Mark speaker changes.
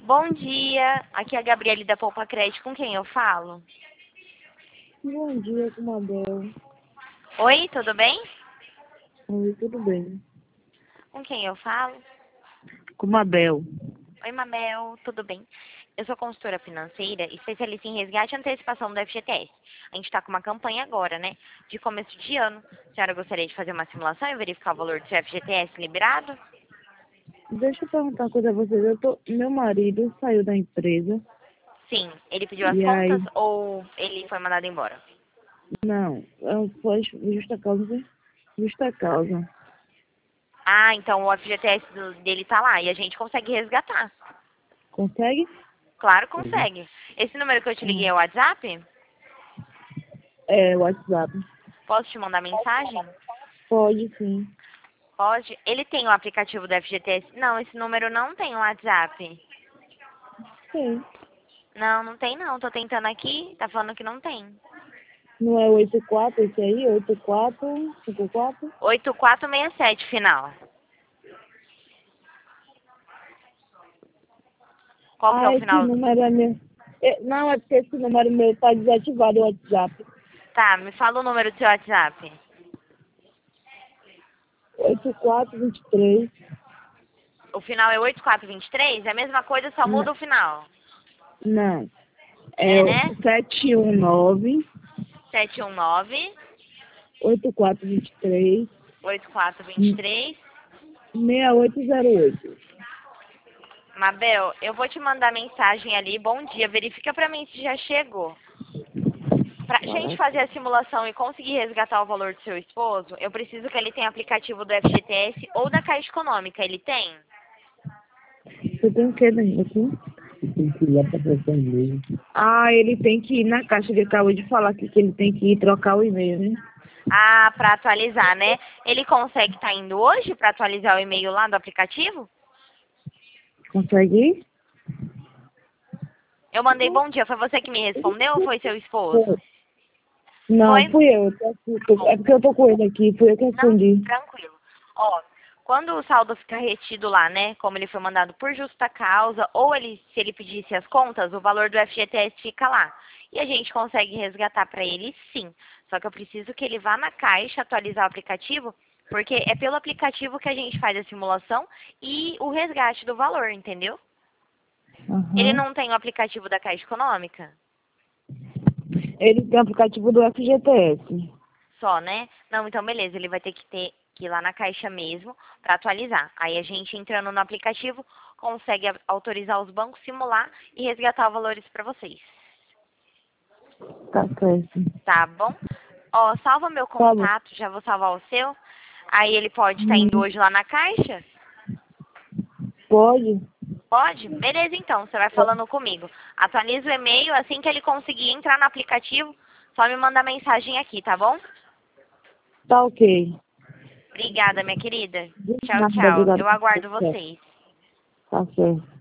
Speaker 1: Bom dia, aqui é a Gabriele da Poupa Crédito, com quem eu falo?
Speaker 2: Bom dia, com Mabel.
Speaker 1: Oi, tudo bem?
Speaker 2: Oi, tudo bem?
Speaker 1: Com quem eu falo?
Speaker 2: Com Mabel.
Speaker 1: Oi, Mamel, tudo bem? Eu sou consultora financeira, especialista em resgate e antecipação do FGTS. A gente está com uma campanha agora, né? De começo de ano. A senhora gostaria de fazer uma simulação e verificar o valor do seu FGTS liberado?
Speaker 2: Deixa eu perguntar uma coisa a vocês. Meu marido saiu da empresa
Speaker 1: Sim. Ele pediu as
Speaker 2: e
Speaker 1: contas
Speaker 2: aí...
Speaker 1: ou ele foi mandado embora?
Speaker 2: Não, foi justa causa, né? Justa causa.
Speaker 1: Ah, então o FGTS dele tá lá e a gente consegue resgatar.
Speaker 2: Consegue?
Speaker 1: Claro, consegue. Esse número que eu te liguei é o WhatsApp?
Speaker 2: É, WhatsApp.
Speaker 1: Posso te mandar mensagem?
Speaker 2: Pode, sim.
Speaker 1: Pode. Ele tem o aplicativo do FGTS? Não, esse número não tem o WhatsApp.
Speaker 2: Sim.
Speaker 1: Não, não tem não. Tô tentando aqui, tá falando que não tem.
Speaker 2: Não é 84 esse aí? 8454?
Speaker 1: 8467 final. Qual que é o
Speaker 2: Esse
Speaker 1: final?
Speaker 2: número é meu. Não, é porque esse número meu tá desativado, o WhatsApp.
Speaker 1: Tá, me fala o número do seu WhatsApp.
Speaker 2: 8423.
Speaker 1: O final é 8423? É a mesma coisa, só muda o final.
Speaker 2: Não. É
Speaker 1: É, né?
Speaker 2: 719
Speaker 1: 719
Speaker 2: 8423
Speaker 1: 8423.
Speaker 2: 6808.
Speaker 1: Mabel, eu vou te mandar mensagem ali. Bom dia. Verifica pra mim se já chegou. Pra gente fazer a simulação e conseguir resgatar o valor do seu esposo, eu preciso que ele tenha aplicativo do FGTS ou da Caixa Econômica. Ele tem?
Speaker 2: Você tem o que dentro aqui? Tem que ir lá pra trocar e-mail. Ah, ele tem que ir na caixa, ele acabou de falar aqui que ele tem que ir trocar o e-mail, né?
Speaker 1: Ah, pra atualizar, né? Ele consegue estar indo hoje pra atualizar o e-mail lá do aplicativo?
Speaker 2: Consegue ir?
Speaker 1: Eu mandei bom dia. Foi você que me respondeu ou foi seu esposo?
Speaker 2: Não,
Speaker 1: Foi?
Speaker 2: fui eu. É porque eu tô com ele aqui, fui eu que
Speaker 1: Não,
Speaker 2: respondi.
Speaker 1: tranquilo. Ó, quando o saldo fica retido lá, né, como ele foi mandado por justa causa, ou se ele pedisse as contas, o valor do FGTS fica lá. E a gente consegue resgatar para ele, sim. Só que eu preciso que ele vá na caixa atualizar o aplicativo, porque é pelo aplicativo que a gente faz a simulação e o resgate do valor, entendeu? Ele
Speaker 2: Aham.
Speaker 1: não tem o aplicativo da Caixa Econômica?
Speaker 2: Ele tem o aplicativo do FGTS.
Speaker 1: Só, né? Não, então beleza, ele vai ter que ir lá na caixa mesmo para atualizar. Aí a gente entrando no aplicativo consegue autorizar os bancos, simular e resgatar os valores para vocês.
Speaker 2: Tá certo.
Speaker 1: Tá bom? Ó, salva meu
Speaker 2: Tá bom.
Speaker 1: contato, já vou salvar o seu. Aí ele pode estar indo
Speaker 2: Hum,
Speaker 1: hoje lá na caixa?
Speaker 2: Pode?
Speaker 1: Pode? Beleza, então, você vai falando comigo. Atualiza o e-mail, assim que ele conseguir entrar no aplicativo, só me manda mensagem aqui, tá bom?
Speaker 2: Tá ok.
Speaker 1: Obrigada, minha querida.
Speaker 2: De
Speaker 1: Tchau,
Speaker 2: nada,
Speaker 1: tchau.
Speaker 2: obrigada.
Speaker 1: Eu aguardo vocês.
Speaker 2: Tá certo.